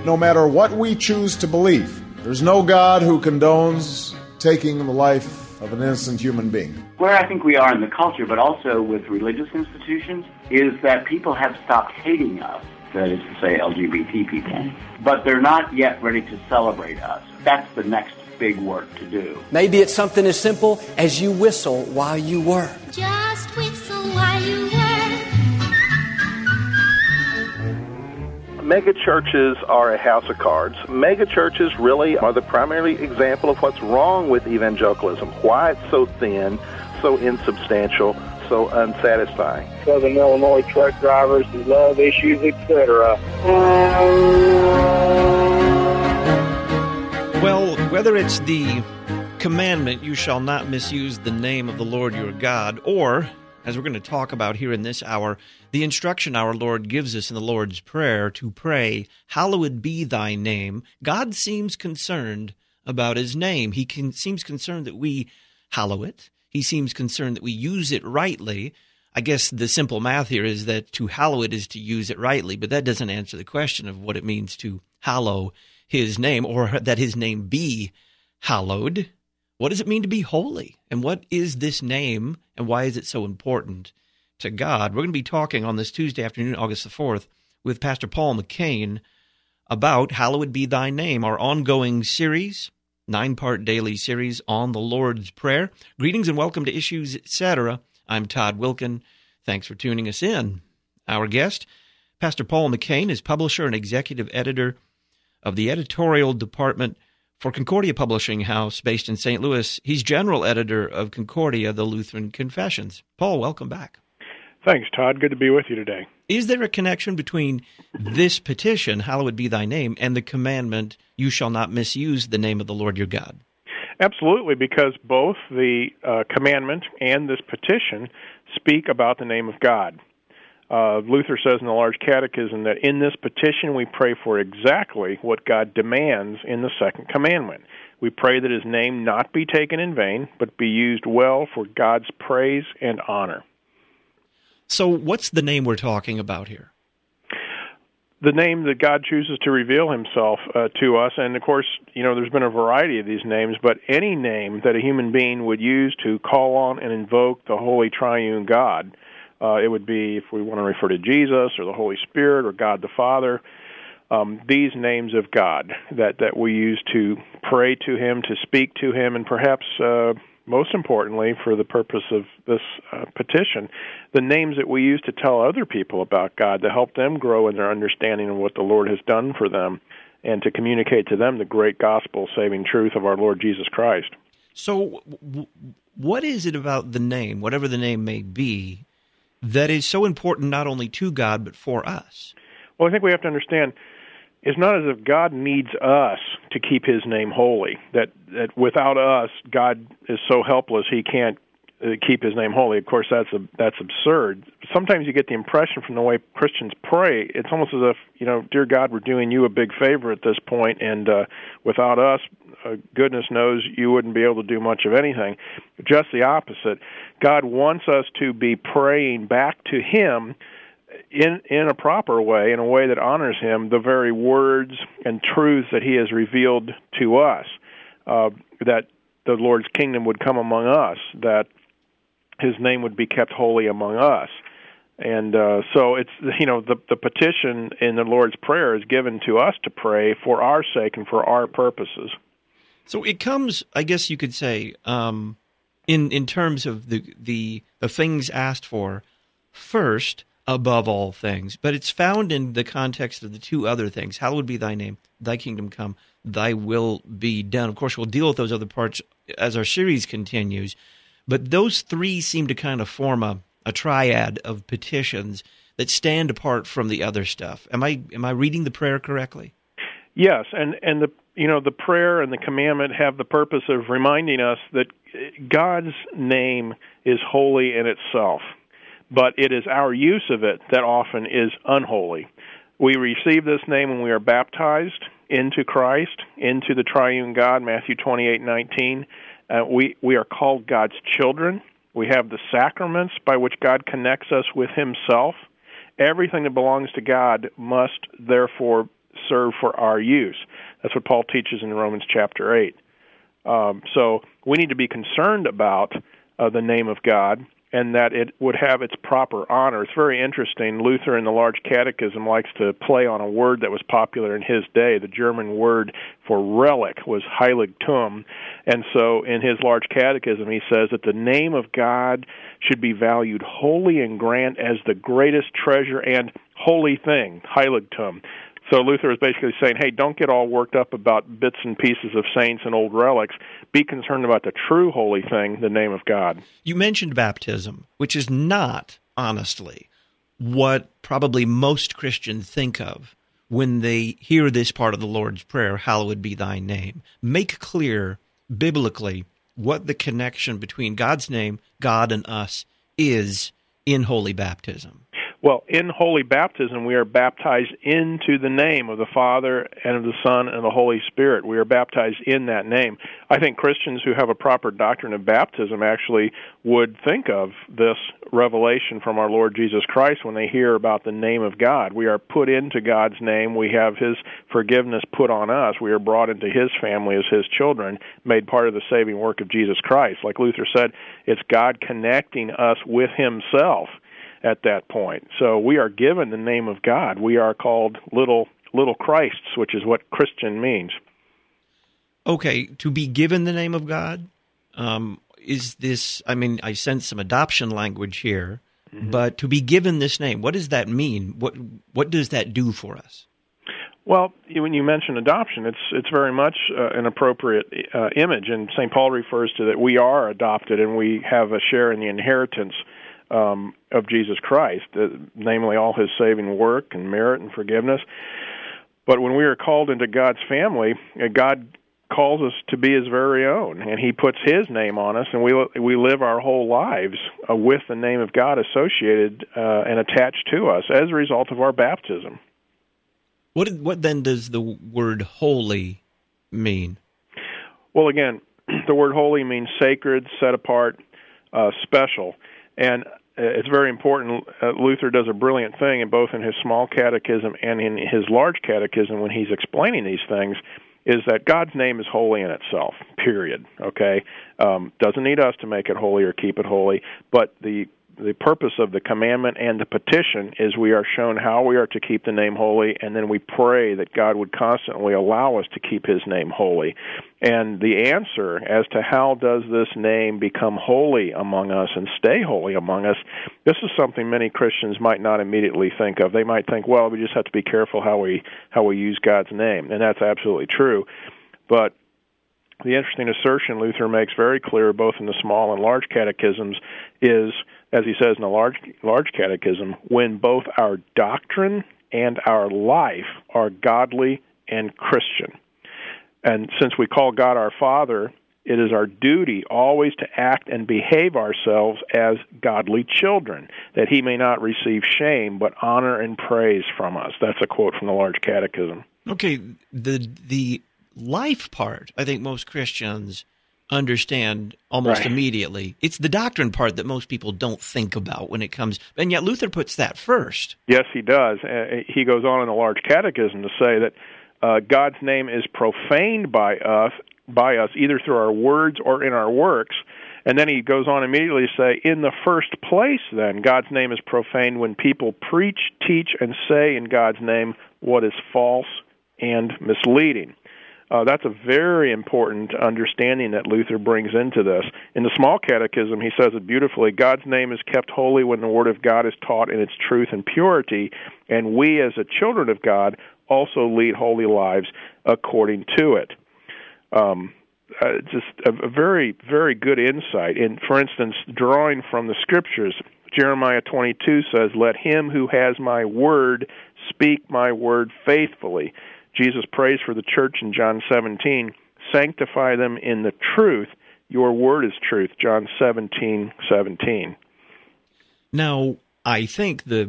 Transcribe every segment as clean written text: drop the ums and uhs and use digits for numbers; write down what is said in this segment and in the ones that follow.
no matter what we choose to believe. There's no God who condones taking the life of an innocent human being. Where I think we are in the culture, but also with religious institutions, is that people have stopped hating us, that is to say LGBT people, but they're not yet ready to celebrate us. That's the next big work to do. Maybe it's something as simple as you whistle while you work. Just whistle while you work. Mega churches are a house of cards. Mega churches really are the primary example of what's wrong with evangelicalism. Why it's so thin, so insubstantial, so unsatisfying. Southern Illinois truck drivers who love issues, etc. Well, whether it's the commandment, you shall not misuse the name of the Lord your God, or, as we're going to talk about here in this hour, the instruction our Lord gives us in the Lord's Prayer to pray, hallowed be thy name. God seems concerned about his name. He seems concerned that we hallow it. He seems concerned that we use it rightly. I guess the simple math here is that to hallow it is to use it rightly, but that doesn't answer the question of what it means to hallow his name, or that his name be hallowed. What does it mean to be holy? And what is this name, and why is it so important to God? We're going to be talking on this Tuesday afternoon, August the 4th, with Pastor Paul McCain about Hallowed Be Thy Name, our ongoing series, 9-part daily series on the Lord's Prayer. Greetings and welcome to Issues, Etc. I'm Todd Wilkin. Thanks for tuning us in. Our guest, Pastor Paul McCain, is publisher and executive editor of the editorial department for Concordia Publishing House, based in St. Louis. He's general editor of Concordia, the Lutheran Confessions. Paul, welcome back. Thanks, Todd. Good to be with you today. Is there a connection between this petition, hallowed be thy name, and the commandment, you shall not misuse the name of the Lord your God? Absolutely, because both the commandment and this petition speak about the name of God. Luther says in the Large Catechism that in this petition we pray for exactly what God demands in the second commandment. We pray that his name not be taken in vain, but be used well for God's praise and honor. So what's the name we're talking about here? The name that God chooses to reveal himself to us, and of course, there's been a variety of these names, but any name that a human being would use to call on and invoke the Holy Triune God. It would be, if we want to refer to Jesus or the Holy Spirit or God the Father, these names of God that we use to pray to him, to speak to him, and perhaps most importantly, for the purpose of this petition, the names that we use to tell other people about God, to help them grow in their understanding of what the Lord has done for them, and to communicate to them the great gospel-saving truth of our Lord Jesus Christ. So what is it about the name, whatever the name may be, that is so important not only to God but for us? Well, I think we have to understand it's not as if God needs us to keep his name holy, that without us, God is so helpless he can't keep his name holy. Of course, that's absurd. Sometimes you get the impression from the way Christians pray, it's almost as if, dear God, we're doing you a big favor at this point, and without us, goodness knows you wouldn't be able to do much of anything. Just the opposite. God wants us to be praying back to him in a proper way, in a way that honors him, the very words and truths that he has revealed to us, that the Lord's kingdom would come among us, that his name would be kept holy among us. And so it's, the petition in the Lord's Prayer is given to us to pray for our sake and for our purposes. So it comes, I guess you could say, in terms of the things asked for first, above all things, but it's found in the context of the two other things. Hallowed be thy name, thy kingdom come, thy will be done. Of course, we'll deal with those other parts as our series continues, but those three seem to kind of form a triad of petitions that stand apart from the other stuff. Am I reading the prayer correctly? Yes, and the prayer and the commandment have the purpose of reminding us that God's name is holy in itself, but it is our use of it that often is unholy. We receive this name when we are baptized into Christ, into the triune God, Matthew 28:19. We are called God's children. We have the sacraments by which God connects us with himself. Everything that belongs to God must therefore serve for our use. That's what Paul teaches in Romans chapter 8. So we need to be concerned about the name of God, and that it would have its proper honor. It's very interesting. Luther in the Large Catechism likes to play on a word that was popular in his day. The German word for relic was Heiligtum. And so in his Large Catechism, he says that the name of God should be valued holy and grand as the greatest treasure and holy thing, Heiligtum. So Luther is basically saying, hey, don't get all worked up about bits and pieces of saints and old relics. Be concerned about the true holy thing, the name of God. You mentioned baptism, which is not, honestly, what probably most Christians think of when they hear this part of the Lord's Prayer, hallowed be thy name. Make clear, biblically, what the connection between God's name, God, and us is in holy baptism. Well, in holy baptism, we are baptized into the name of the Father and of the Son and the Holy Spirit. We are baptized in that name. I think Christians who have a proper doctrine of baptism actually would think of this revelation from our Lord Jesus Christ when they hear about the name of God. We are put into God's name. We have His forgiveness put on us. We are brought into His family as His children, made part of the saving work of Jesus Christ. Like Luther said, it's God connecting us with Himself at that point. So we are given the name of God. We are called little Christs, which is what Christian means. Okay, to be given the name of God, is this, I mean, I sense some adoption language here, but to be given this name, what does that mean? What does that do for us? Well, when you mention adoption, it's very much an appropriate image, and St. Paul refers to that we are adopted and we have a share in the inheritance of Jesus Christ, namely all His saving work and merit and forgiveness. But when we are called into God's family, God calls us to be His very own, and He puts His name on us, and we live our whole lives with the name of God associated and attached to us as a result of our baptism. What then does the word holy mean? Well, again, the word holy means sacred, set apart, special. And it's very important. Luther does a brilliant thing in both in his small catechism and in his large catechism when he's explaining these things, is that God's name is holy in itself, period, okay? Doesn't need us to make it holy or keep it holy, but the purpose of the commandment and the petition is we are shown how we are to keep the name holy, and then we pray that God would constantly allow us to keep His name holy. And the answer as to how does this name become holy among us and stay holy among us, this is something many Christians might not immediately think of. They might think, well, we just have to be careful how we use God's name, and that's absolutely true. But the interesting assertion Luther makes very clear, both in the small and large catechisms, is, as he says in the large catechism, when both our doctrine and our life are godly and Christian. And since we call God our Father, it is our duty always to act and behave ourselves as godly children, that He may not receive shame, but honor and praise from us. That's a quote from the Large Catechism. Okay, the life part, I think most Christians understand almost immediately. It's the doctrine part that most people don't think about when it comes, and yet Luther puts that first. Yes, he does. He goes on in the Large Catechism to say that God's name is profaned by us either through our words or in our works. And then he goes on immediately to say, in the first place, then, God's name is profaned when people preach, teach, and say in God's name what is false and misleading. That's a very important understanding that Luther brings into this. In the small catechism, he says it beautifully, God's name is kept holy when the Word of God is taught in its truth and purity, and we as the children of God also lead holy lives according to it. Just a very, very good insight. For instance, drawing from the Scriptures, Jeremiah 22 says, let him who has my word speak my word faithfully. Jesus prays for the church in John 17, sanctify them in the truth. Your word is truth, John 17:17. Now, I think the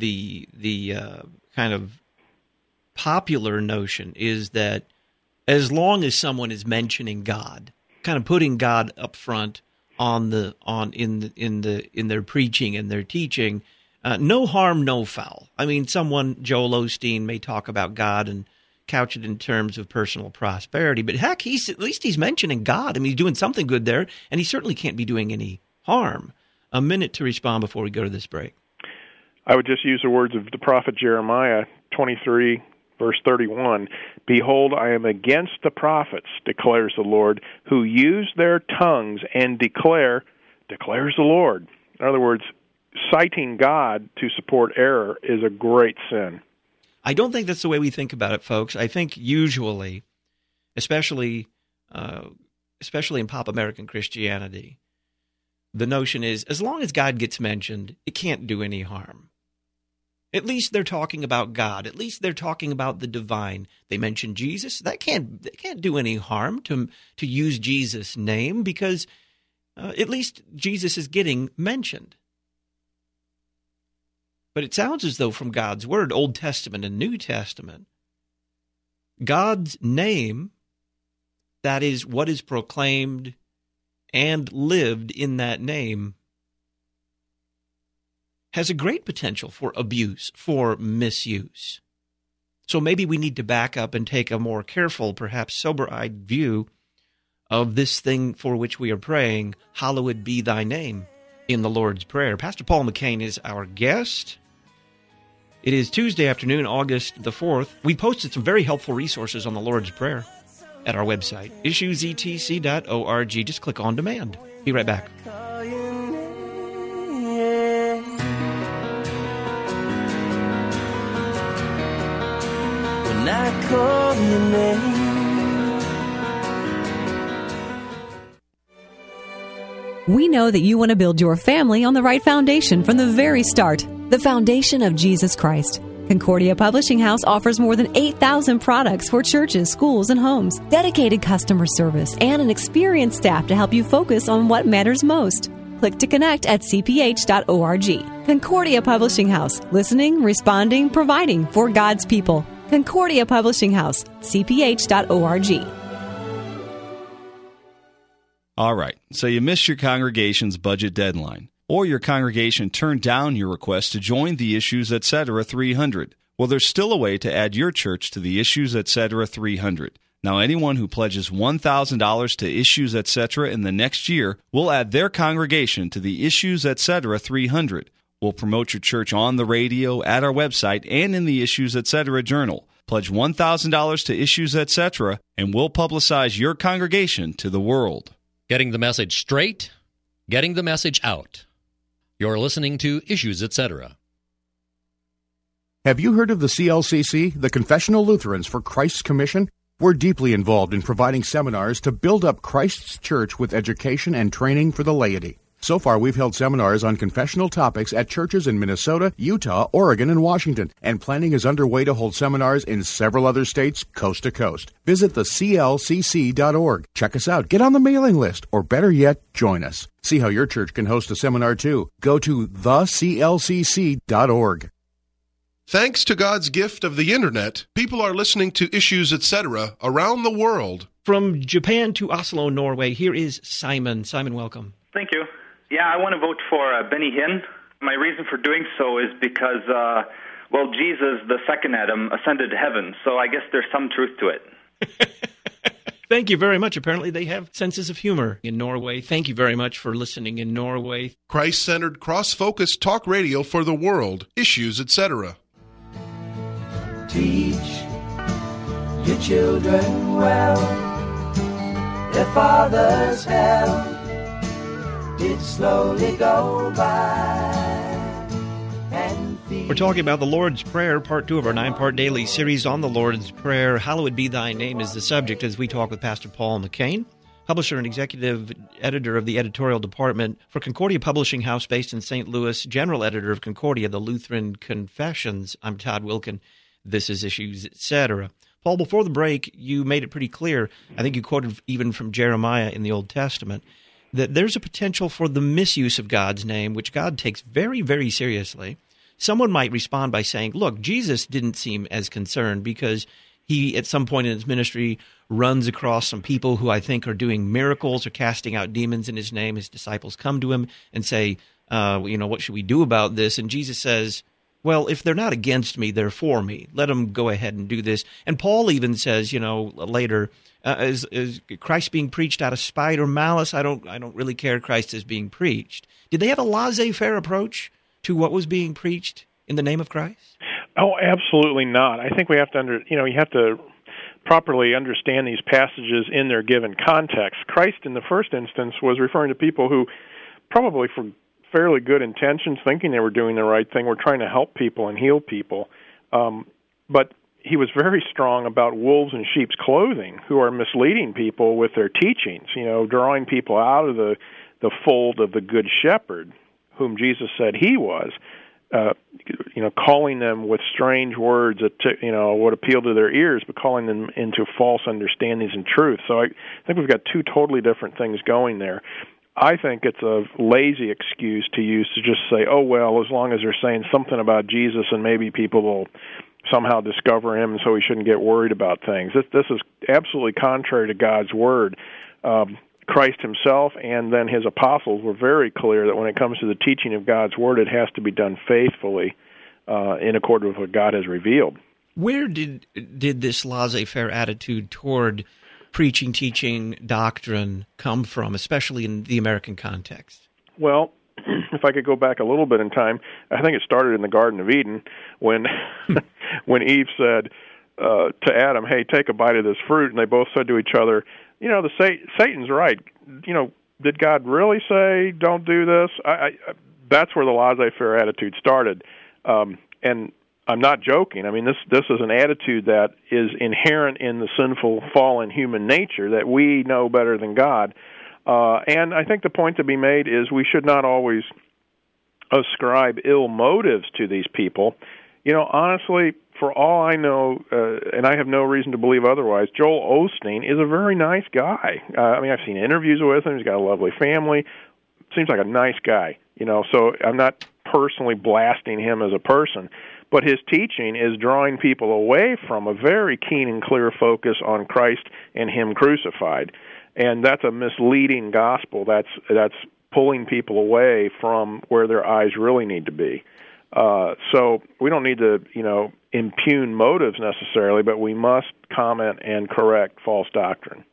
kind of popular notion is that as long as someone is mentioning God, kind of putting God up front in their preaching and their teaching, no harm, no foul. I mean, Joel Osteen may talk about God and couch it in terms of personal prosperity. But heck, at least he's mentioning God. I mean, he's doing something good there, and he certainly can't be doing any harm. A minute to respond before we go to this break. I would just use the words of the prophet Jeremiah 23, verse 31. Behold, I am against the prophets, declares the Lord, who use their tongues and declares the Lord. In other words, citing God to support error is a great sin. I don't think that's the way we think about it, folks. I think usually, especially in pop American Christianity, the notion is as long as God gets mentioned, it can't do any harm. At least they're talking about God. At least they're talking about the divine. They mention Jesus. That can't do any harm to use Jesus' name because at least Jesus is getting mentioned. But it sounds as though from God's Word, Old Testament and New Testament, God's name, that is what is proclaimed and lived in that name, has a great potential for abuse, for misuse. So maybe we need to back up and take a more careful, perhaps sober-eyed view of this thing for which we are praying, hallowed be thy name, in the Lord's Prayer. Pastor Paul McCain is our guest. It is Tuesday afternoon, August the 4th. We posted some very helpful resources on the Lord's Prayer at our website, issuesetc.org. Just click on demand. Be right back. When I call your name. We know that you want to build your family on the right foundation from the very start, the foundation of Jesus Christ. Concordia Publishing House offers more than 8,000 products for churches, schools, and homes, dedicated customer service, and an experienced staff to help you focus on what matters most. Click to connect at cph.org. Concordia Publishing House, listening, responding, providing for God's people. Concordia Publishing House, cph.org. All right, so you missed your congregation's budget deadline, or your congregation turned down your request to join the Issues Etc. 300. Well, there's still a way to add your church to the Issues Etc. 300. Now, anyone who pledges $1,000 to Issues Etc. in the next year will add their congregation to the Issues Etc. 300. We'll promote your church on the radio, at our website, and in the Issues Etc. journal. Pledge $1,000 to Issues Etc., and we'll publicize your congregation to the world. Getting the message straight, getting the message out. You're listening to Issues Etc. Have you heard of the CLCC, the Confessional Lutherans for Christ's Commission? We're deeply involved in providing seminars to build up Christ's church with education and training for the laity. So far, we've held seminars on confessional topics at churches in Minnesota, Utah, Oregon, and Washington, and planning is underway to hold seminars in several other states, coast to coast. Visit the clcc.org. Check us out, get on the mailing list, or better yet, join us. See how your church can host a seminar too. Go to theclcc.org. Thanks to God's gift of the Internet, people are listening to Issues Etc. around the world. From Japan to Oslo, Norway, here is Simon. Simon, welcome. Thank you. Yeah, I want to vote for Benny Hinn. My reason for doing so is because, Jesus, the second Adam, ascended to heaven, so I guess there's some truth to it. Thank you very much. Apparently they have senses of humor in Norway. Thank you very much for listening in Norway. Christ-centered, cross-focused talk radio for the world. Issues, etc. Teach your children well. Their fathers have it slowly go by. We're talking about the Lord's Prayer, part 2 of our 9-part daily series on the Lord's Prayer. Hallowed be thy name is the subject as we talk with Pastor Paul McCain, publisher and executive editor of the editorial department for Concordia Publishing House based in St. Louis, general editor of Concordia, the Lutheran Confessions. I'm Todd Wilkin. This is Issues, Etc. Paul, before the break, you made it pretty clear, I think you quoted even from Jeremiah in the Old Testament, that there's a potential for the misuse of God's name, which God takes very, very seriously. Someone might respond by saying, look, Jesus didn't seem as concerned because he, at some point in his ministry, runs across some people who I think are doing miracles or casting out demons in his name. His disciples come to him and say, what should we do about this? And Jesus says, well, if they're not against me, they're for me. Let them go ahead and do this. And Paul even says, later, is Christ being preached out of spite or malice? I don't really care. Christ is being preached. Did they have a laissez-faire approach to what was being preached in the name of Christ? Oh, absolutely not. I think we have to you have to properly understand these passages in their given context. Christ, in the first instance, was referring to people who probably for fairly good intentions, thinking they were doing the right thing, were trying to help people and heal people. But he was very strong about wolves in sheep's clothing who are misleading people with their teachings, drawing people out of the fold of the good shepherd, whom Jesus said he was. Calling them with strange words that would appeal to their ears, but calling them into false understandings and truth. So I think we've got two totally different things going there. I think it's a lazy excuse to use to just say, oh, well, as long as they're saying something about Jesus and maybe people will somehow discover him, and so we shouldn't get worried about things. This is absolutely contrary to God's word. Christ himself and then his apostles were very clear that when it comes to the teaching of God's word, it has to be done faithfully in accordance with what God has revealed. Where did this laissez-faire attitude toward preaching, teaching, doctrine come from, especially in the American context? Well, if I could go back a little bit in time, I think it started in the Garden of Eden when when Eve said to Adam, hey, take a bite of this fruit, and they both said to each other, Satan's right. Did God really say don't do this? That's where the laissez-faire attitude started. And I'm not joking. I mean, this is an attitude that is inherent in the sinful, fallen human nature that we know better than God. And I think the point to be made is we should not always ascribe ill motives to these people. Honestly, for all I know, and I have no reason to believe otherwise, Joel Osteen is a very nice guy. I've seen interviews with him. He's got a lovely family. Seems like a nice guy, so I'm not personally blasting him as a person. But his teaching is drawing people away from a very keen and clear focus on Christ and him crucified. And that's a misleading gospel. That's pulling people away from where their eyes really need to be. So we don't need to, impugn motives necessarily, but we must comment and correct false doctrine.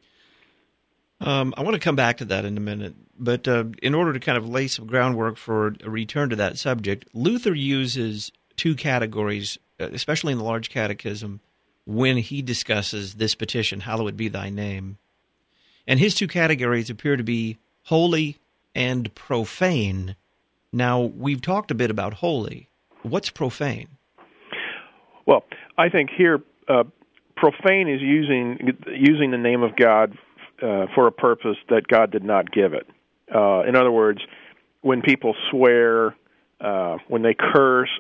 I want to come back to that in a minute, but in order to kind of lay some groundwork for a return to that subject, Luther uses two categories, especially in the Large Catechism, when he discusses this petition, hallowed be thy name. And his two categories appear to be holy and profane. Now, we've talked a bit about holy. What's profane? Well, I think here, profane is using the name of God for a purpose that God did not give it. In other words, when people swear, when they curse,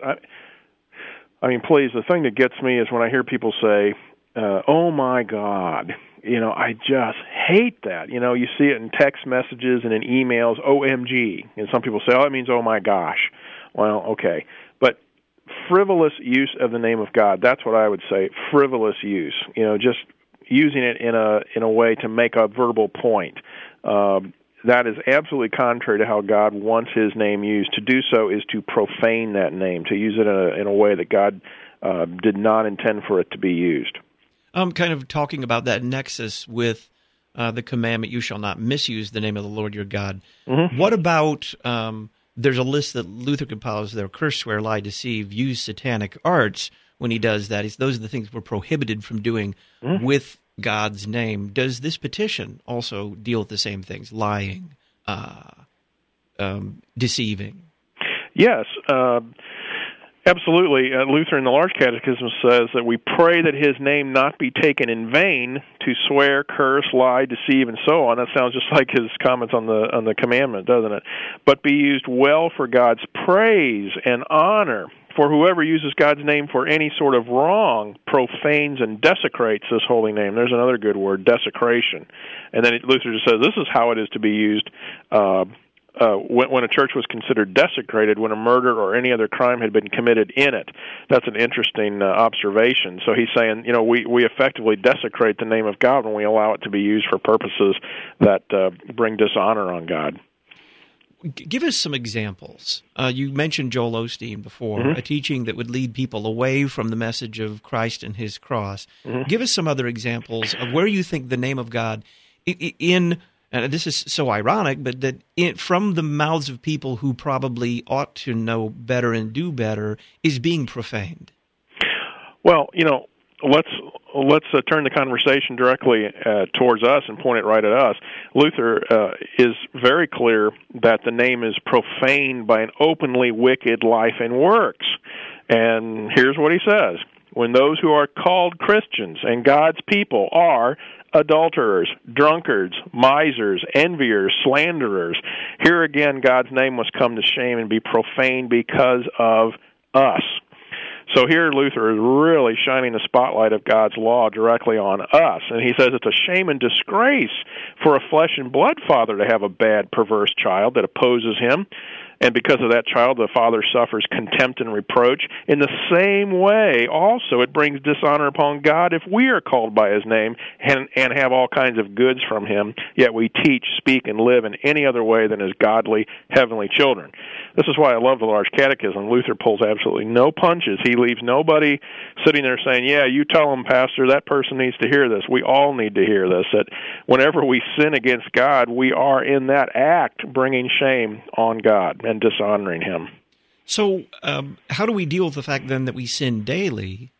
please, the thing that gets me is when I hear people say, oh my God. I just hate that. You see it in text messages and in emails, OMG. And some people say, it means oh my gosh. Well, okay. But frivolous use of the name of God, that's what I would say, frivolous use. Just using it in a way to make a verbal point. That is absolutely contrary to how God wants his name used. To do so is to profane that name, to use it in a way that God did not intend for it to be used. I'm kind of talking about that nexus with the commandment, you shall not misuse the name of the Lord your God. Mm-hmm. What about, there's a list that Luther compiles there, curse, swear, lie, deceive, use satanic arts. When he does that, those are the things we're prohibited from doing with God's name. Does this petition also deal with the same things, lying, deceiving? Yes, absolutely. Luther in the Large Catechism says that we pray that his name not be taken in vain to swear, curse, lie, deceive, and so on. That sounds just like his comments on the commandment, doesn't it? But be used well for God's praise and honor. For whoever uses God's name for any sort of wrong profanes and desecrates this holy name. There's another good word, desecration. And then Luther just says this is how it is to be used when a church was considered desecrated, when a murder or any other crime had been committed in it. That's an interesting observation. So he's saying, we effectively desecrate the name of God when we allow it to be used for purposes that bring dishonor on God. Give us some examples. You mentioned Joel Osteen before, Mm-hmm. a teaching that would lead people away from the message of Christ and his cross. Mm-hmm. Give us some other examples of where you think the name of God this is so ironic, but from the mouths of people who probably ought to know better and do better is being profaned. Well, let's turn the conversation directly towards us and point it right at us. Luther is very clear that the name is profaned by an openly wicked life and works. And here's what he says. When those who are called Christians and God's people are adulterers, drunkards, misers, enviers, slanderers, here again God's name must come to shame and be profaned because of us. So here Luther is really shining the spotlight of God's law directly on us. And he says it's a shame and disgrace for a flesh and blood father to have a bad, perverse child that opposes him. And because of that child, the father suffers contempt and reproach. In the same way, also, it brings dishonor upon God if we are called by his name and have all kinds of goods from him, yet we teach, speak, and live in any other way than as godly, heavenly children. This is why I love the Large Catechism. Luther pulls absolutely no punches. He leaves nobody sitting there saying, yeah, you tell them, Pastor, that person needs to hear this. We all need to hear this, that whenever we sin against God, we are in that act bringing shame on God and dishonoring him. So how do we deal with the fact then that we sin daily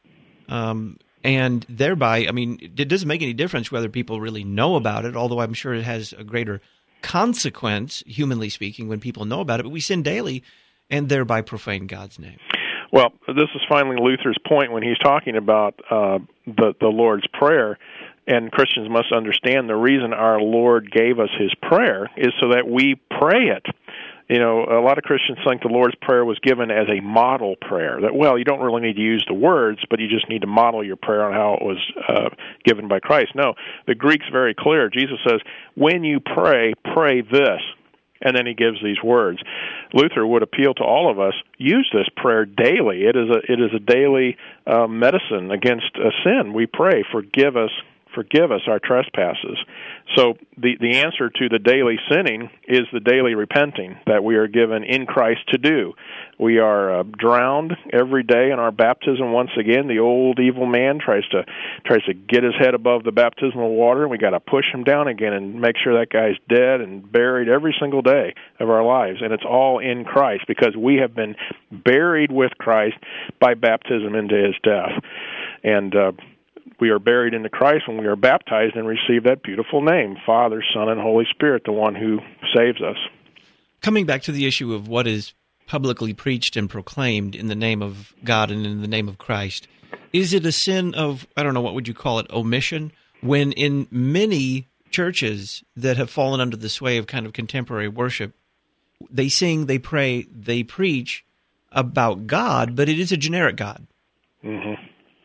and thereby, it doesn't make any difference whether people really know about it, although I'm sure it has a greater consequence, humanly speaking, when people know about it, but we sin daily and thereby profane God's name. Well, this is finally Luther's point when he's talking about the Lord's Prayer. And Christians must understand the reason our Lord gave us his prayer is so that we pray it. A lot of Christians think the Lord's Prayer was given as a model prayer, that, you don't really need to use the words, but you just need to model your prayer on how it was given by Christ. No, the Greek's very clear. Jesus says, when you pray, pray this. And then he gives these words. Luther would appeal to all of us, use this prayer daily. It is a daily medicine against sin. We pray, forgive us our trespasses. So the answer to the daily sinning is the daily repenting that we are given in Christ to do. We are drowned every day in our baptism once again. The old evil man tries to get his head above the baptismal water, and we got to push him down again and make sure that guy's dead and buried every single day of our lives. And it's all in Christ because we have been buried with Christ by baptism into his death. And we are buried into Christ when we are baptized and receive that beautiful name, Father, Son, and Holy Spirit, the one who saves us. Coming back to the issue of what is publicly preached and proclaimed in the name of God and in the name of Christ, is it a sin of, what would you call it, omission, when in many churches that have fallen under the sway of kind of contemporary worship, they sing, they pray, they preach about God, but it is a generic God? Mm-hmm.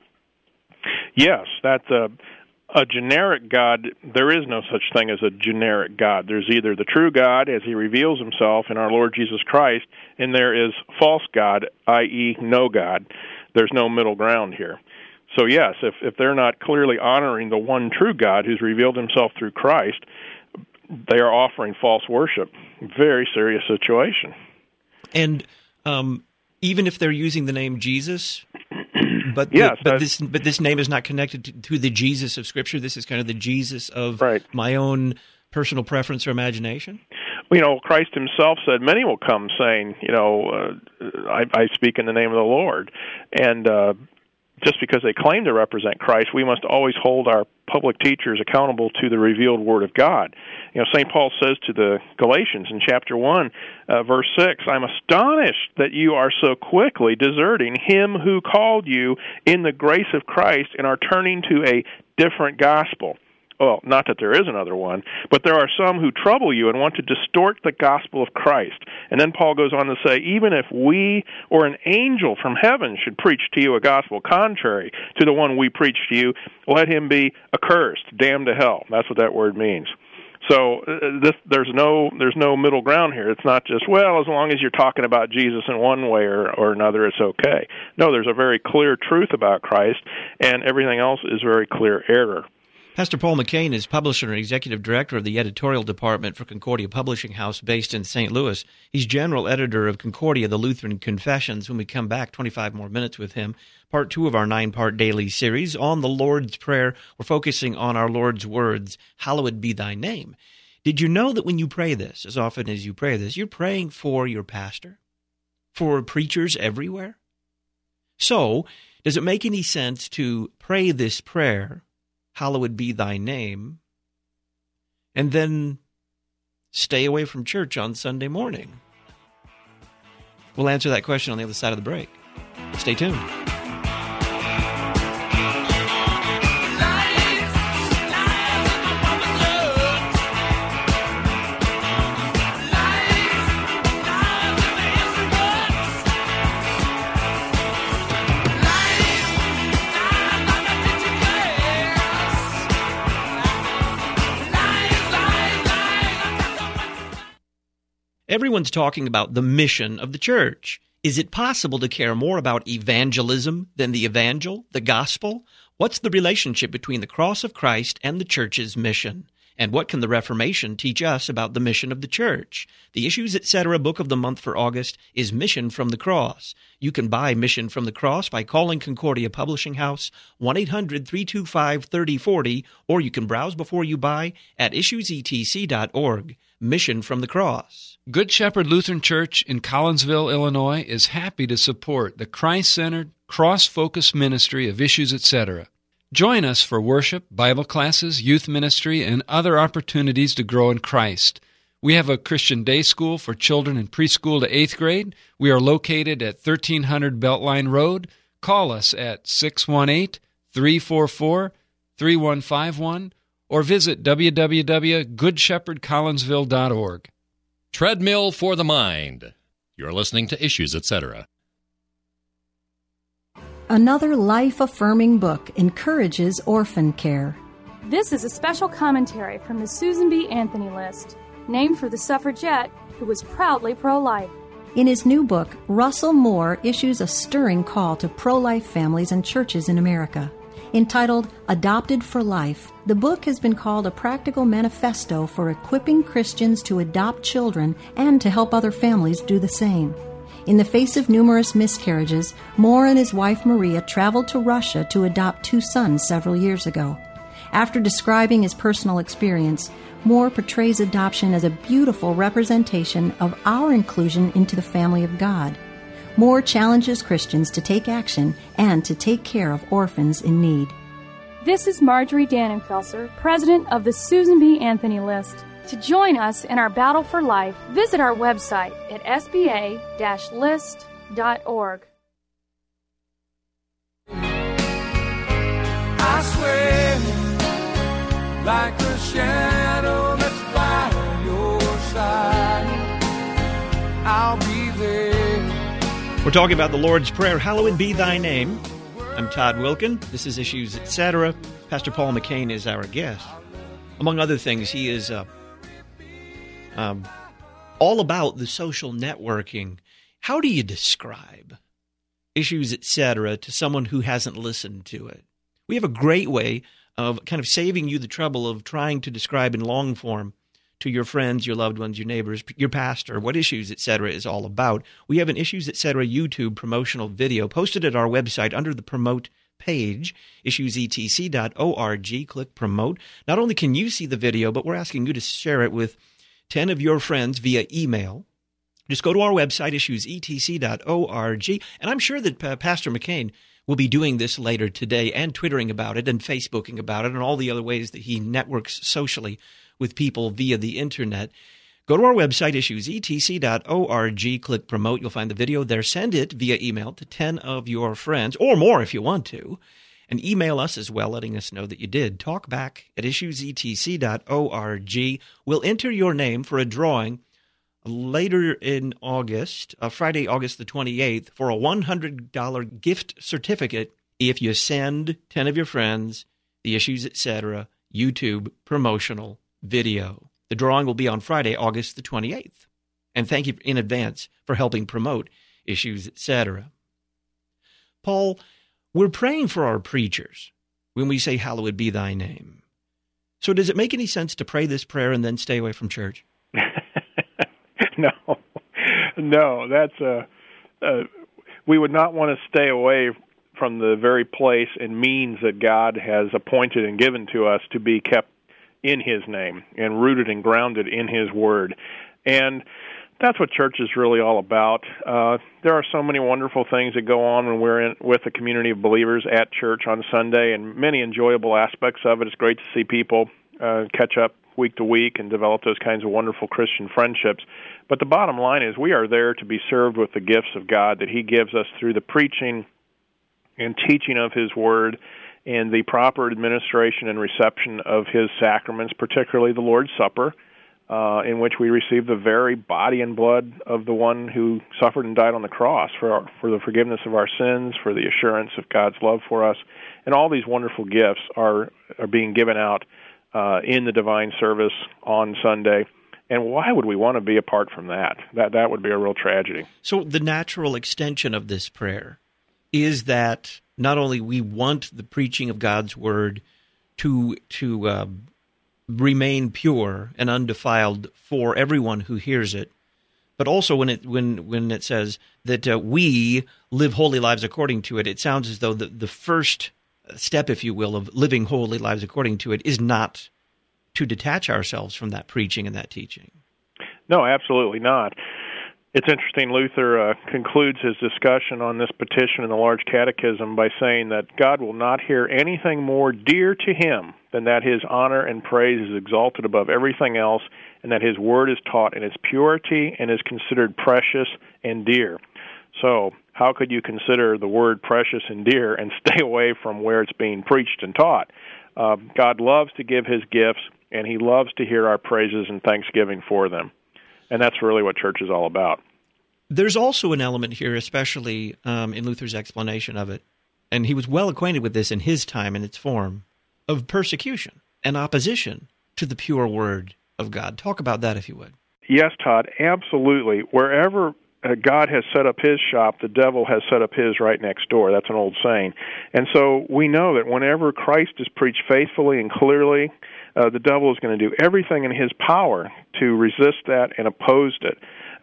Yes, that's a generic God. There is no such thing as a generic God. There's either the true God, as he reveals himself in our Lord Jesus Christ, and there is false God, i.e. no God. There's no middle ground here. So yes, if they're not clearly honoring the one true God who's revealed himself through Christ, they are offering false worship. Very serious situation. And even if they're using the name Jesus... But this name is not connected to the Jesus of Scripture. This is kind of the Jesus of my own personal preference or imagination. Christ himself said, many will come saying, I speak in the name of the Lord. And just because they claim to represent Christ, we must always hold our public teachers accountable to the revealed Word of God. St. Paul says to the Galatians in chapter 1, verse 6, I'm astonished that you are so quickly deserting him who called you in the grace of Christ and are turning to a different gospel. Well, not that there is another one, but there are some who trouble you and want to distort the gospel of Christ. And then Paul goes on to say, even if we or an angel from heaven should preach to you a gospel contrary to the one we preach to you, let him be accursed, damned to hell. That's what that word means. So there's no middle ground here. It's not just, as long as you're talking about Jesus in one way or another, it's okay. No, there's a very clear truth about Christ, and everything else is very clear error. Pastor Paul McCain is publisher and executive director of the editorial department for Concordia Publishing House based in St. Louis. He's general editor of Concordia, the Lutheran Confessions. When we come back, 25 more minutes with him. Part 2 of our 9-part daily series on the Lord's Prayer. We're focusing on our Lord's words, hallowed be thy name. Did you know that when you pray this, as often as you pray this, you're praying for your pastor, for preachers everywhere? So, does it make any sense to pray this prayer, hallowed be thy name, and then stay away from church on Sunday morning? We'll answer that question on the other side of the break. Stay tuned. Everyone's talking about the mission of the church. Is it possible to care more about evangelism than the evangel, the gospel? What's the relationship between the cross of Christ and the church's mission? And what can the Reformation teach us about the mission of the church? The Issues, Etc. book of the month for August is Mission from the Cross. You can buy Mission from the Cross by calling Concordia Publishing House, 1-800-325-3040, or you can browse before you buy at issuesetc.org. Mission from the Cross. Good Shepherd Lutheran Church in Collinsville, Illinois is happy to support the Christ-centered, cross-focused ministry of Issues, Etc. Join us for worship, Bible classes, youth ministry, and other opportunities to grow in Christ. We have a Christian day school for children in preschool to 8th grade. We are located at 1300 Beltline Road. Call us at 618-344-3151 or visit www.goodshepherdcollinsville.org. Treadmill for the Mind. You're listening to Issues, Etc. Another life-affirming book encourages orphan care. This is a special commentary from the Susan B. Anthony List, named for the suffragette who was proudly pro-life. In his new book, Russell Moore issues a stirring call to pro-life families and churches in America. Entitled Adopted for Life, the book has been called a practical manifesto for equipping Christians to adopt children and to help other families do the same. In the face of numerous miscarriages, Moore and his wife Maria traveled to Russia to adopt 2 sons several years ago. After describing his personal experience, Moore portrays adoption as a beautiful representation of our inclusion into the family of God. Moore challenges Christians to take action and to take care of orphans in need. This is Marjorie Dannenfelser, president of the Susan B. Anthony List. To join us in our battle for life, visit our website at sba-list.org. I swear, like a shadow that's by your side, I'll be there. We're talking about the Lord's Prayer, hallowed be thy name. I'm Todd Wilkin. This is Issues, Etc. Pastor Paul McCain is our guest. Among other things, he is all about the social networking. How do you describe Issues, Etc. to someone who hasn't listened to it? We have a great way of kind of saving you the trouble of trying to describe in long form to your friends, your loved ones, your neighbors, your pastor, what Issues, Etc. is all about. We have an Issues, Etc. YouTube promotional video posted at our website under the Promote page, issuesetc.org. Click Promote. Not only can you see the video, but we're asking you to share it with 10 of your friends via email. Just go to our website, issuesetc.org, and I'm sure that Pastor McCain will be doing this later today and Twittering about it and Facebooking about it and all the other ways that he networks socially with people via the internet. Go to our website, issuesetc.org, click Promote. You'll find the video there. Send it via email to 10 of your friends, or more if you want to, and email us as well, letting us know that you did. Talk back at issuesetc.org. We'll enter your name for a drawing later in August, Friday, August the 28th, for a $100 gift certificate if you send 10 of your friends the Issues, Etc. YouTube promotional video. The drawing will be on Friday, August the 28th. And thank you in advance for helping promote Issues, Etc. Paul, we're praying for our preachers when we say, hallowed be thy name. So does it make any sense to pray this prayer and then stay away from church? No, that's we would not want to stay away from the very place and means that God has appointed and given to us to be kept in His name and rooted and grounded in His Word. And that's what church is really all about. There are so many wonderful things that go on when we're with a community of believers at church on Sunday, and many enjoyable aspects of it. It's great to see people catch up week to week and develop those kinds of wonderful Christian friendships. But the bottom line is we are there to be served with the gifts of God that He gives us through the preaching and teaching of His Word and the proper administration and reception of His sacraments, particularly the Lord's Supper, in which we receive the very body and blood of the one who suffered and died on the cross for the forgiveness of our sins, for the assurance of God's love for us. And all these wonderful gifts are being given out in the divine service on Sunday. And why would we want to be apart from that? That would be a real tragedy. So the natural extension of this prayer is that not only we want the preaching of God's Word to remain pure and undefiled for everyone who hears it, but also when it says that we live holy lives according to it, it sounds as though the first step, if you will, of living holy lives according to it is not to detach ourselves from that preaching and that teaching. No, absolutely not. It's interesting, Luther concludes his discussion on this petition in the Large Catechism by saying that God will not hear anything more dear to Him than that His honor and praise is exalted above everything else, and that His Word is taught in its purity and is considered precious and dear. So how could you consider the Word precious and dear and stay away from where it's being preached and taught? God loves to give His gifts, and He loves to hear our praises and thanksgiving for them. And that's really what church is all about. There's also an element here, especially in Luther's explanation of it, and he was well acquainted with this in his time in its form, of persecution and opposition to the pure Word of God. Talk about that, if you would. Yes, Todd, absolutely. Wherever God has set up His shop, the devil has set up his right next door. That's an old saying. And so we know that whenever Christ is preached faithfully and clearly, the devil is going to do everything in his power to resist that and oppose it.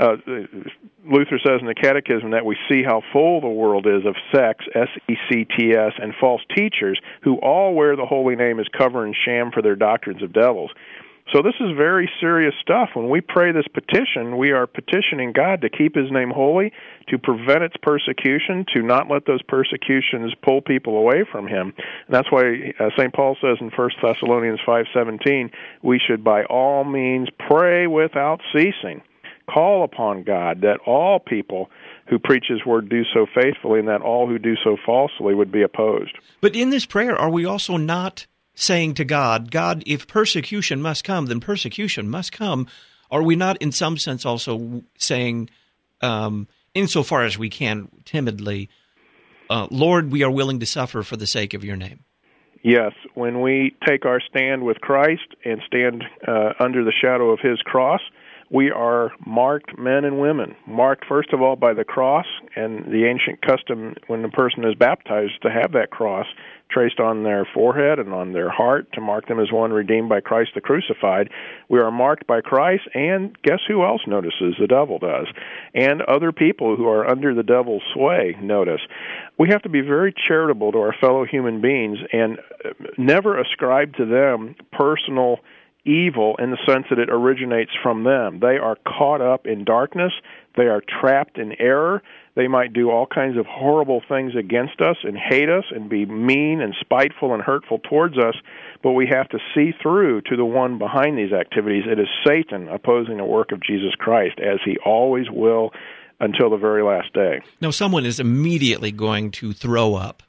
Luther says in the Catechism that we see how full the world is of sects, S-E-C-T-S, and false teachers who all wear the holy name as cover and sham for their doctrines of devils. So this is very serious stuff. When we pray this petition, we are petitioning God to keep His name holy, to prevent its persecution, to not let those persecutions pull people away from Him. And that's why St. Paul says in 1 Thessalonians 5:17, we should by all means pray without ceasing. Call upon God that all people who preach His Word do so faithfully, and that all who do so falsely would be opposed. But in this prayer, are we also not saying to God, God, if persecution must come, then persecution must come? Are we not in some sense also saying, insofar as we can timidly, Lord, we are willing to suffer for the sake of your name? Yes, when we take our stand with Christ and stand under the shadow of His cross, we are marked men and women, marked first of all by the cross, and the ancient custom when a person is baptized to have that cross traced on their forehead and on their heart to mark them as one redeemed by Christ the crucified. We are marked by Christ, and guess who else notices? The devil does. And other people who are under the devil's sway notice. We have to be very charitable to our fellow human beings and never ascribe to them personal evil in the sense that it originates from them. They are caught up in darkness. They are trapped in error. They might do all kinds of horrible things against us and hate us and be mean and spiteful and hurtful towards us, but we have to see through to the one behind these activities. It is Satan opposing the work of Jesus Christ, as he always will until the very last day. Now, someone is immediately going to throw up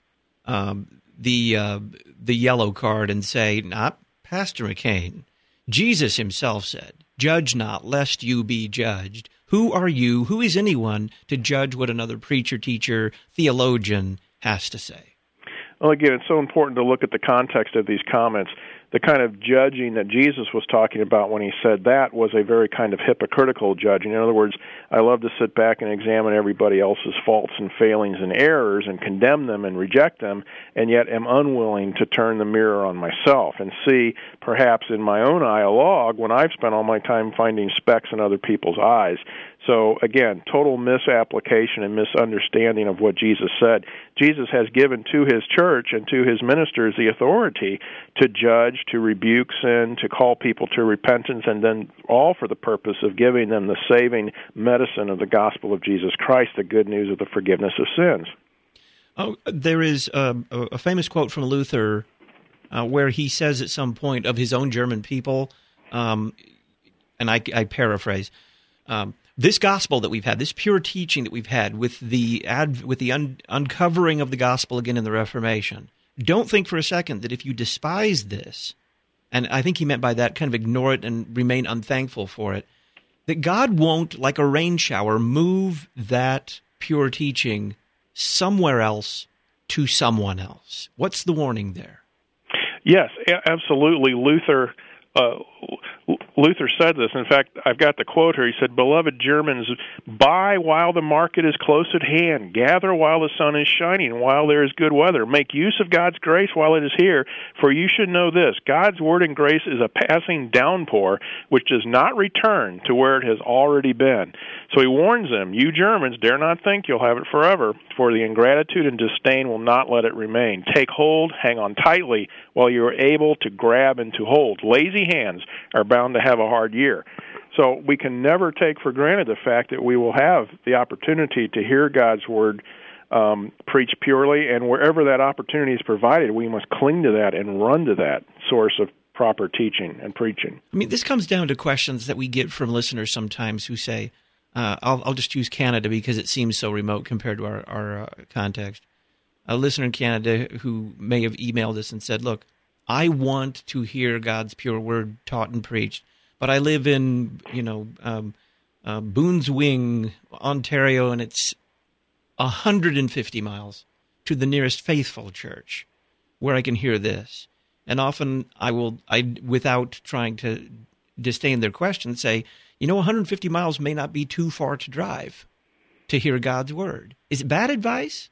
the yellow card and say, not Pastor McCain. Jesus himself said, "Judge not, lest you be judged." Who are you, who is anyone, to judge what another preacher, teacher, theologian has to say? Well, again, it's so important to look at the context of these comments. the kind of judging that Jesus was talking about when he said that was a very kind of hypocritical judging. In other words, I love to sit back and examine everybody else's faults and failings and errors and condemn them and reject them, and yet am unwilling to turn the mirror on myself and see perhaps in my own eye a log when I've spent all my time finding specks in other people's eyes. So, again, total misapplication and misunderstanding of what Jesus said. Jesus has given to his church and to his ministers the authority to judge, to rebuke sin, to call people to repentance, and then all for the purpose of giving them the saving medicine of the gospel of Jesus Christ, the good news of the forgiveness of sins. Oh, there is a famous quote from Luther where he says at some point of his own German people, and I paraphrase, this gospel that we've had, this pure teaching that we've had with the uncovering of the gospel again in the Reformation, don't think for a second that if you despise this, and I think he meant by that kind of ignore it and remain unthankful for it, that God won't, like a rain shower, move that pure teaching somewhere else to someone else. What's the warning there? Yes, absolutely. Luther said this. In fact, I've got the quote here. He said, "Beloved Germans, buy while the market is close at hand. Gather while the sun is shining, while there is good weather. Make use of God's grace while it is here, for you should know this. God's word and grace is a passing downpour, which does not return to where it has already been." So he warns them, "You Germans, dare not think you'll have it forever, for the ingratitude and disdain will not let it remain. Take hold, hang on tightly, while you are able to grab and to hold. Lazy hands are bound to have a hard year." So we can never take for granted the fact that we will have the opportunity to hear God's word preached purely, and wherever that opportunity is provided, we must cling to that and run to that source of proper teaching and preaching. I mean, this comes down to questions that we get from listeners sometimes who say, I'll just use Canada because it seems so remote compared to our context. A listener in Canada who may have emailed us and said, look, I want to hear God's pure word taught and preached, but I live in, Boone's Wing, Ontario, and it's 150 miles to the nearest faithful church where I can hear this. And often I without trying to disdain their question, say, 150 miles may not be too far to drive to hear God's word. Is it bad advice?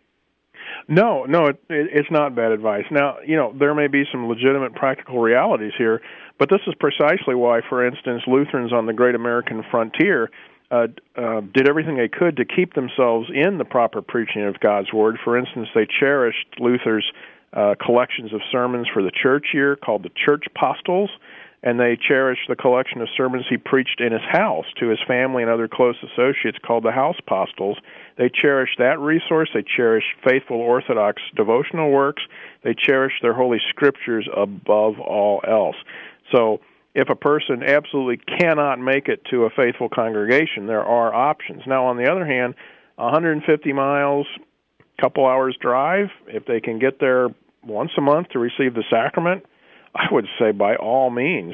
No, it's not bad advice. Now, there may be some legitimate practical realities here, but this is precisely why, for instance, Lutherans on the great American frontier did everything they could to keep themselves in the proper preaching of God's word. For instance, they cherished Luther's collections of sermons for the church year called the Church Postils, and they cherished the collection of sermons he preached in his house to his family and other close associates called the House Postils. They cherished that resource. They cherished faithful Orthodox devotional works. They cherished their Holy Scriptures above all else. So if a person absolutely cannot make it to a faithful congregation, there are options. Now, on the other hand, 150 miles, couple hours drive, if they can get there once a month to receive the sacrament, I would say by all means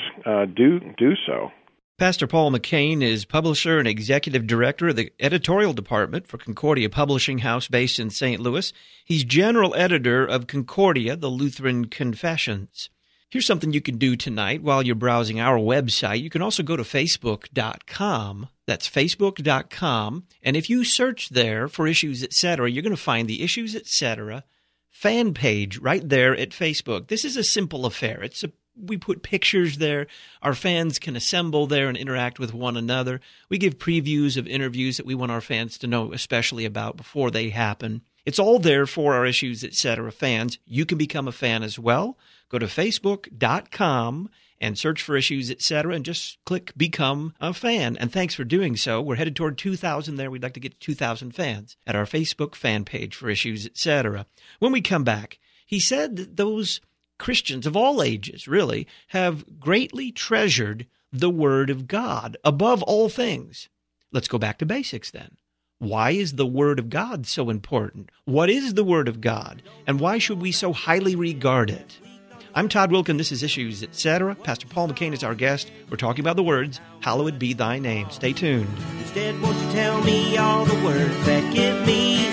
do so. Pastor Paul McCain is publisher and executive director of the editorial department for Concordia Publishing House based in St. Louis. He's general editor of Concordia, the Lutheran Confessions. Here's something you can do tonight while you're browsing our website. You can also go to Facebook.com. That's Facebook.com. And if you search there for Issues Etc., you're going to find the Issues Etc. fan page right there at Facebook. This is a simple affair. We put pictures there. Our fans can assemble there and interact with one another. We give previews of interviews that we want our fans to know especially about before they happen. It's all there for our Issues Etc. fans. You can become a fan as well. Go to Facebook.com and search for Issues Etc. and just click Become a Fan. And thanks for doing so. We're headed toward 2,000 there. We'd like to get to 2,000 fans at our Facebook fan page for Issues Etc. When we come back, he said that those Christians of all ages, really, have greatly treasured the Word of God above all things. Let's go back to basics then. Why is the Word of God so important? What is the Word of God? And why should we so highly regard it? I'm Todd Wilkin. This is Issues Etc. Pastor Paul McCain is our guest. We're talking about the words, hallowed be thy name. Stay tuned. Instead, won't you tell me all the words that give me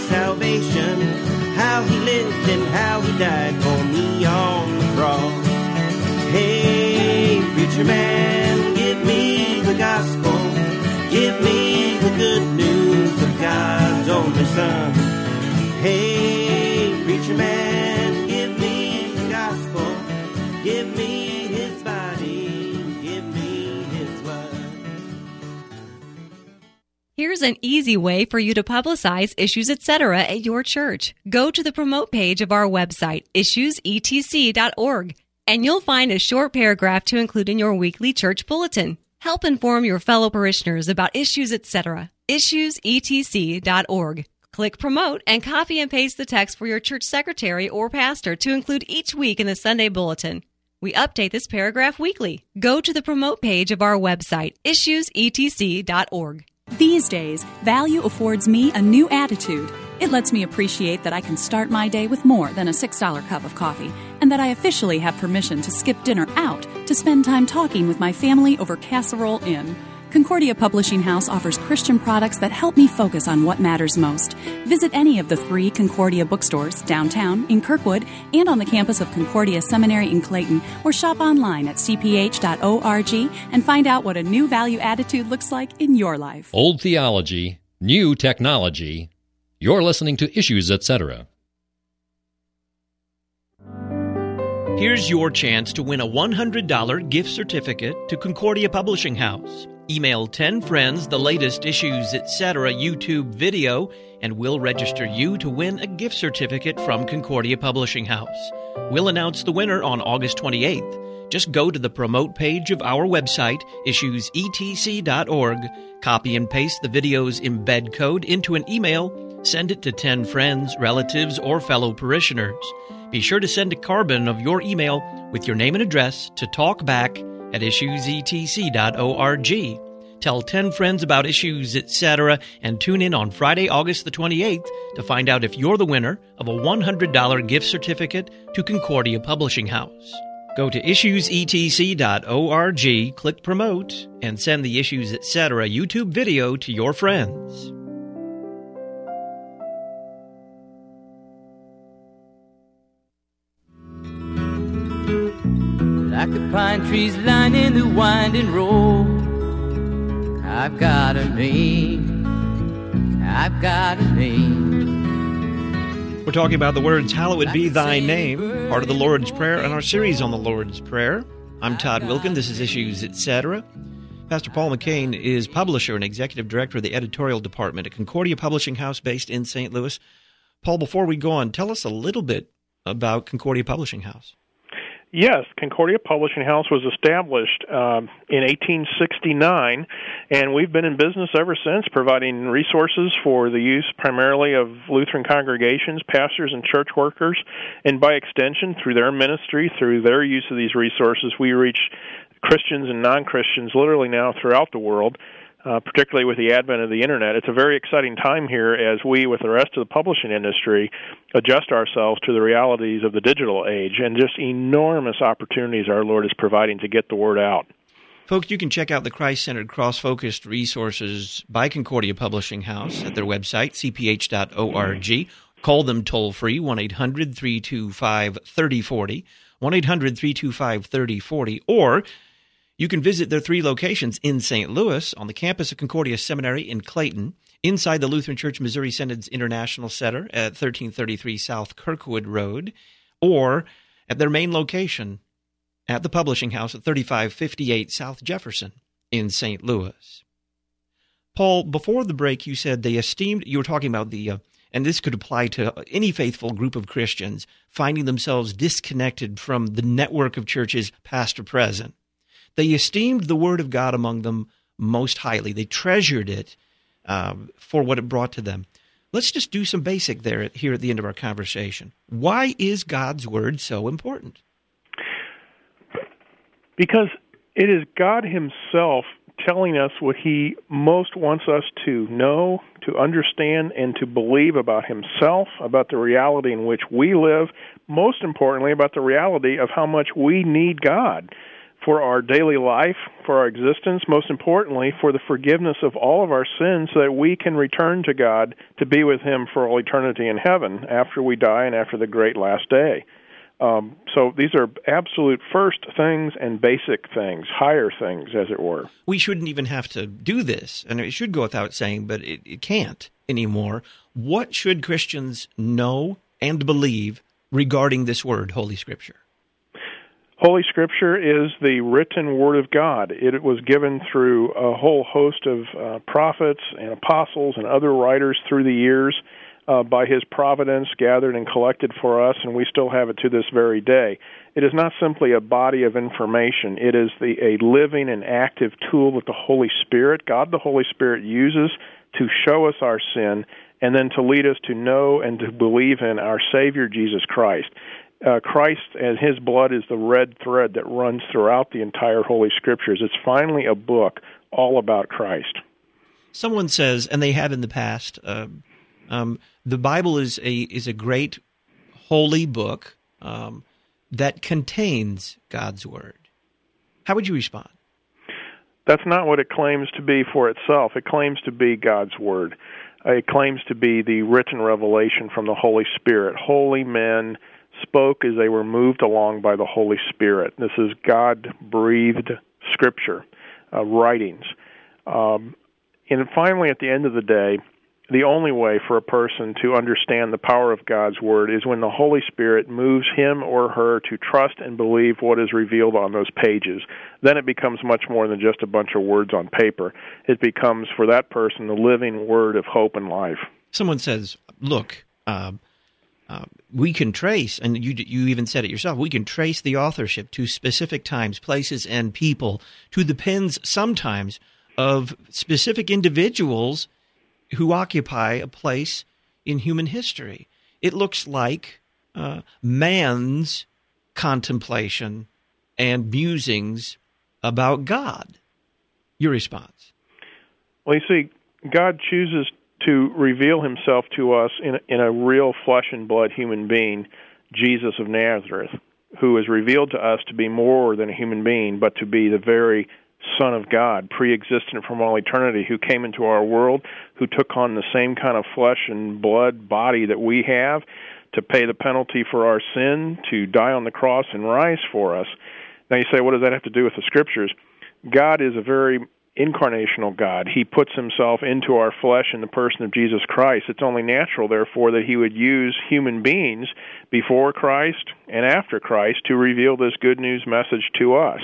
salvation? How he lived and how he died for me on the cross. preacher man, give me the gospel. Give me the good news of God's only Son. Hey, preacher man, give me the gospel. Give me his body. Give me his blood. Here's an easy way for you to publicize Issues Etc. at your church. Go to the promote page of our website, issuesetc.org, and you'll find a short paragraph to include in your weekly church bulletin. Help inform your fellow parishioners about Issues Etc. issuesetc.org. Click Promote and copy and paste the text for your church secretary or pastor to include each week in the Sunday bulletin. We update this paragraph weekly. Go to the promote page of our website, issuesetc.org. These days, value affords me a new attitude. It lets me appreciate that I can start my day with more than a $6 cup of coffee, and that I officially have permission to skip dinner out to spend time talking with my family over Casserole Inn. Concordia Publishing House offers Christian products that help me focus on what matters most. Visit any of the 3 Concordia bookstores downtown, in Kirkwood, and on the campus of Concordia Seminary in Clayton, or shop online at cph.org and find out what a new value attitude looks like in your life. Old theology, new technology. You're listening to Issues Etc. Here's your chance to win a $100 gift certificate to Concordia Publishing House. Email 10 friends the latest Issues Etc. YouTube video, and we'll register you to win a gift certificate from Concordia Publishing House. We'll announce the winner on August 28th. Just go to the promote page of our website, issuesetc.org, copy and paste the video's embed code into an email, send it to 10 friends, relatives, or fellow parishioners. Be sure to send a carbon of your email with your name and address to talkback@issuesetc.org. Tell 10 friends about Issues Etc. and tune in on Friday, August the 28th to find out if you're the winner of a $100 gift certificate to Concordia Publishing House. Go to issuesetc.org, click Promote, and send the Issues Etc. YouTube video to your friends. Like the pine trees lining the winding road, I've got a name, I've got a name. We're talking about the words, Hallowed be thy name, part of the Lord's Prayer in our series on the Lord's Prayer. I'm Todd Wilkin. This is Issues Etc. Pastor Paul McCain is publisher and executive director of the editorial department at Concordia Publishing House based in St. Louis. Paul, before we go on, tell us a little bit about Concordia Publishing House. Yes, Concordia Publishing House was established in 1869, and we've been in business ever since, providing resources for the use primarily of Lutheran congregations, pastors, and church workers, and by extension, through their ministry, through their use of these resources, we reach Christians and non-Christians literally now throughout the world. Particularly with the advent of the Internet. It's a very exciting time here as we, with the rest of the publishing industry, adjust ourselves to the realities of the digital age, and just enormous opportunities our Lord is providing to get the word out. Folks, you can check out the Christ-centered, cross-focused resources by Concordia Publishing House at their website, cph.org. Call them toll-free, 1-800-325-3040, 1-800-325-3040, or you can visit their 3 locations in St. Louis, on the campus of Concordia Seminary in Clayton, inside the Lutheran Church Missouri Synod's International Center at 1333 South Kirkwood Road, or at their main location at the Publishing House at 3558 South Jefferson in St. Louis. Paul, before the break, you said you were talking about and this could apply to any faithful group of Christians, finding themselves disconnected from the network of churches past or present. They esteemed the Word of God among them most highly. They treasured it for what it brought to them. Let's just do some basic here at the end of our conversation. Why is God's Word so important? Because it is God Himself telling us what He most wants us to know, to understand, and to believe about Himself, about the reality in which we live, most importantly, about the reality of how much we need God for our daily life, for our existence, most importantly, for the forgiveness of all of our sins so that we can return to God to be with Him for all eternity in heaven after we die and after the great last day. So these are absolute first things and basic things, higher things, as it were. We shouldn't even have to do this, and it should go without saying, but it can't anymore. What should Christians know and believe regarding this word, Holy Scripture? Holy Scripture is the written Word of God. It was given through a whole host of prophets and apostles and other writers through the years by His providence, gathered and collected for us, and we still have it to this very day. It is not simply a body of information. It is a living and active tool that the Holy Spirit, God the Holy Spirit, uses to show us our sin and then to lead us to know and to believe in our Savior, Jesus Christ. Christ and His blood is the red thread that runs throughout the entire Holy Scriptures. It's finally a book all about Christ. Someone says, and they have in the past, the Bible is a great holy book that contains God's Word. How would you respond? That's not what it claims to be for itself. It claims to be God's Word. It claims to be the written revelation from the Holy Spirit. Holy men spoke as they were moved along by the Holy Spirit. This is God-breathed Scripture, writings. And finally, at the end of the day, the only way for a person to understand the power of God's Word is when the Holy Spirit moves him or her to trust and believe what is revealed on those pages. Then it becomes much more than just a bunch of words on paper. It becomes, for that person, the living Word of hope and life. Someone says, look, we can trace, and you even said it yourself, we can trace the authorship to specific times, places, and people, to the pens sometimes of specific individuals who occupy a place in human history. It looks like man's contemplation and musings about God. Your response? Well, you see, God chooses to reveal Himself to us in a real flesh and blood human being, Jesus of Nazareth, who is revealed to us to be more than a human being, but to be the very Son of God, pre-existent from all eternity, who came into our world, who took on the same kind of flesh and blood body that we have, to pay the penalty for our sin, to die on the cross and rise for us. Now you say, what does that have to do with the Scriptures? God is a very incarnational God. He puts Himself into our flesh in the person of Jesus Christ. It's only natural, therefore, that He would use human beings before Christ and after Christ to reveal this good news message to us.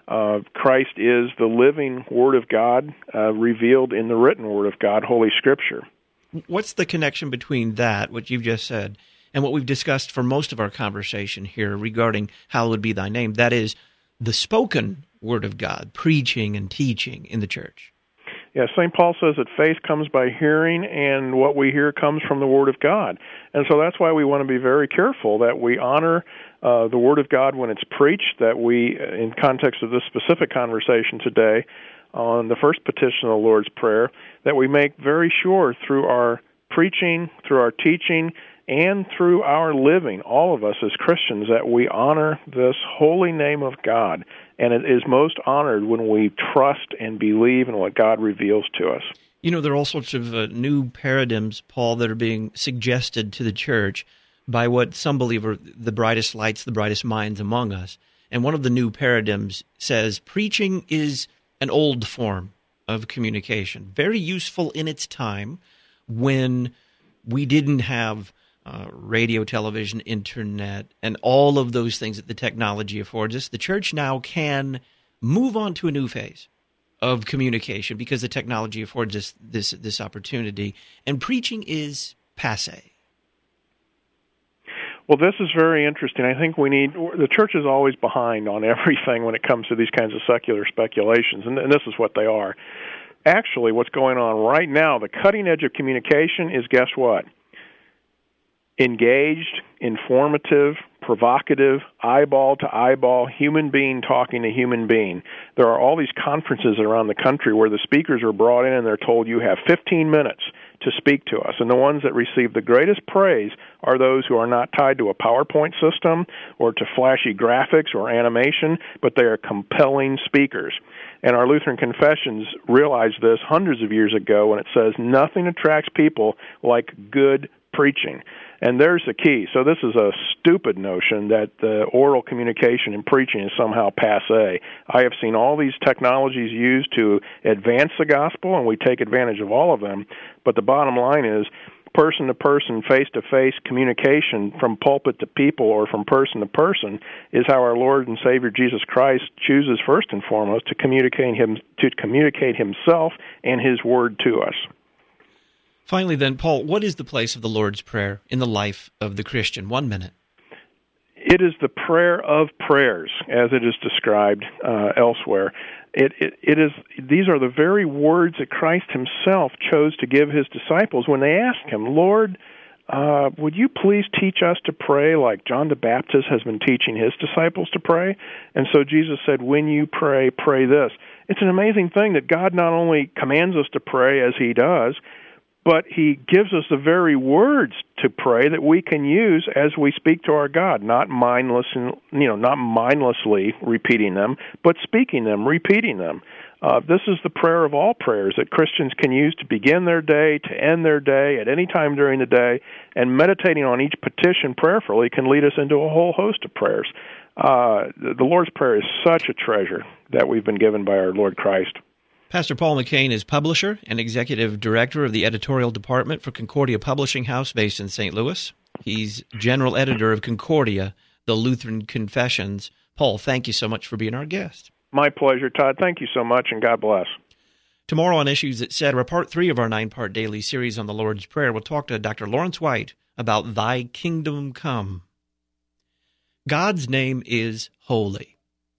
Christ is the living Word of God revealed in the written Word of God, Holy Scripture. What's the connection between that, what you've just said, and what we've discussed for most of our conversation here regarding hallowed be thy name? That is the spoken Word of God, preaching and teaching in the church. Yeah, St. Paul says that faith comes by hearing, and what we hear comes from the Word of God. And so that's why we want to be very careful that we honor the Word of God when it's preached, that we, in context of this specific conversation today, on the first petition of the Lord's Prayer, that we make very sure through our preaching, through our teaching, and through our living, all of us as Christians, that we honor this holy name of God. And it is most honored when we trust and believe in what God reveals to us. You know, there are all sorts of new paradigms, Paul, that are being suggested to the church by what some believe are the brightest lights, the brightest minds among us. And one of the new paradigms says preaching is an old form of communication, very useful in its time when we didn't have radio, television, internet, and all of those things that the technology affords us. The church now can move on to a new phase of communication because the technology affords us this opportunity, and preaching is passé. Well, this is very interesting. I think the church is always behind on everything when it comes to these kinds of secular speculations, and this is what they are. Actually, what's going on right now, the cutting edge of communication is, guess what? Engaged, informative, provocative, eyeball-to-eyeball, human being talking to human being. There are all these conferences around the country where the speakers are brought in and they're told you have 15 minutes to speak to us. And the ones that receive the greatest praise are those who are not tied to a PowerPoint system or to flashy graphics or animation, but they are compelling speakers. And our Lutheran Confessions realized this hundreds of years ago when it says nothing attracts people like good preaching. And there's the key. So this is a stupid notion that oral communication and preaching is somehow passé. I have seen all these technologies used to advance the gospel, and we take advantage of all of them. But the bottom line is, person-to-person, face-to-face communication from pulpit to people or from person to person is how our Lord and Savior Jesus Christ chooses first and foremost to communicate himself and his word to us. Finally then, Paul, what is the place of the Lord's Prayer in the life of the Christian? 1 minute. It is the prayer of prayers, as it is described elsewhere. It is. These are the very words that Christ himself chose to give his disciples when they asked him, Lord, would you please teach us to pray like John the Baptist has been teaching his disciples to pray? And so Jesus said, when you pray, pray this. It's an amazing thing that God not only commands us to pray as he does, but he gives us the very words to pray that we can use as we speak to our God, not mindlessly repeating them, but speaking them, repeating them. This is the prayer of all prayers that Christians can use to begin their day, to end their day, at any time during the day, and meditating on each petition prayerfully can lead us into a whole host of prayers. The Lord's Prayer is such a treasure that we've been given by our Lord Christ. Pastor Paul McCain is publisher and executive director of the editorial department for Concordia Publishing House based in St. Louis. He's general editor of Concordia, the Lutheran Confessions. Paul, thank you so much for being our guest. My pleasure, Todd. Thank you so much, and God bless. Tomorrow on Issues, Etc., Part 3 of our 9-part daily series on the Lord's Prayer, we'll talk to Dr. Lawrence White about Thy Kingdom Come. God's name is holy.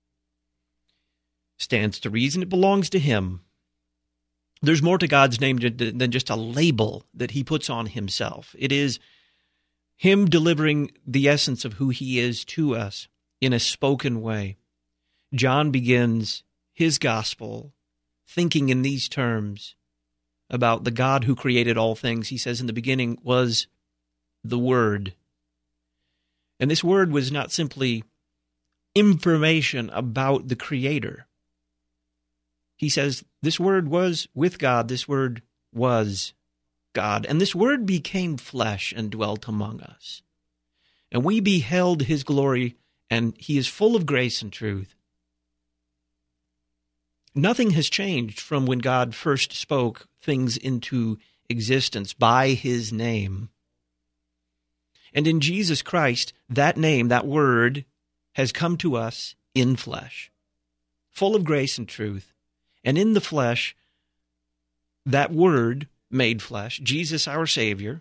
Stands to reason it belongs to him. There's more to God's name than just a label that he puts on himself. It is him delivering the essence of who he is to us in a spoken way. John begins his gospel thinking in these terms about the God who created all things. He says in the beginning was the Word. And this Word was not simply information about the Creator. He says, this Word was with God, this Word was God, and this Word became flesh and dwelt among us. And we beheld his glory, and he is full of grace and truth. Nothing has changed from when God first spoke things into existence by his name. And in Jesus Christ, that name, that Word, has come to us in flesh, full of grace and truth. And in the flesh, that Word made flesh, Jesus our Savior,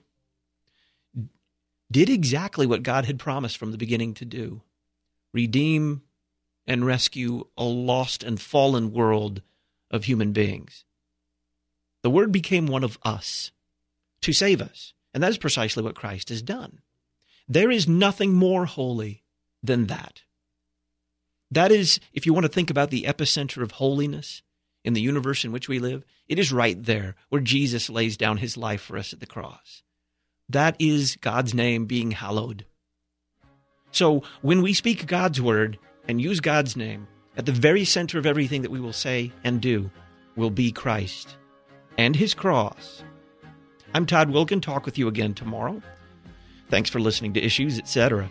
did exactly what God had promised from the beginning to do: redeem and rescue a lost and fallen world of human beings. The Word became one of us to save us, and that is precisely what Christ has done. There is nothing more holy than that. That is, if you want to think about the epicenter of holiness in the universe in which we live, it is right there where Jesus lays down his life for us at the cross. That is God's name being hallowed. So when we speak God's word and use God's name, at the very center of everything that we will say and do will be Christ and his cross. I'm Todd Wilkin. Talk with you again tomorrow. Thanks for listening to Issues, Etc.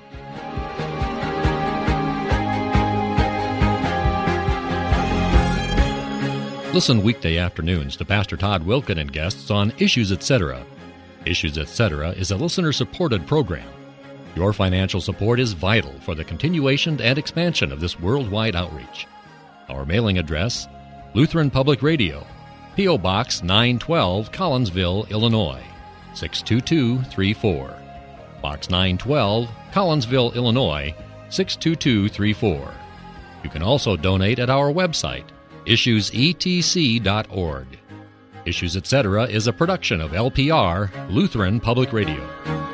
Listen weekday afternoons to Pastor Todd Wilkin and guests on Issues, Etc. Issues, Etc. is a listener-supported program. Your financial support is vital for the continuation and expansion of this worldwide outreach. Our mailing address, Lutheran Public Radio, P.O. Box 912, Collinsville, Illinois, 62234. Box 912, Collinsville, Illinois, 62234. You can also donate at our website, issuesetc.org. Issues, Etc. is a production of LPR, Lutheran Public Radio.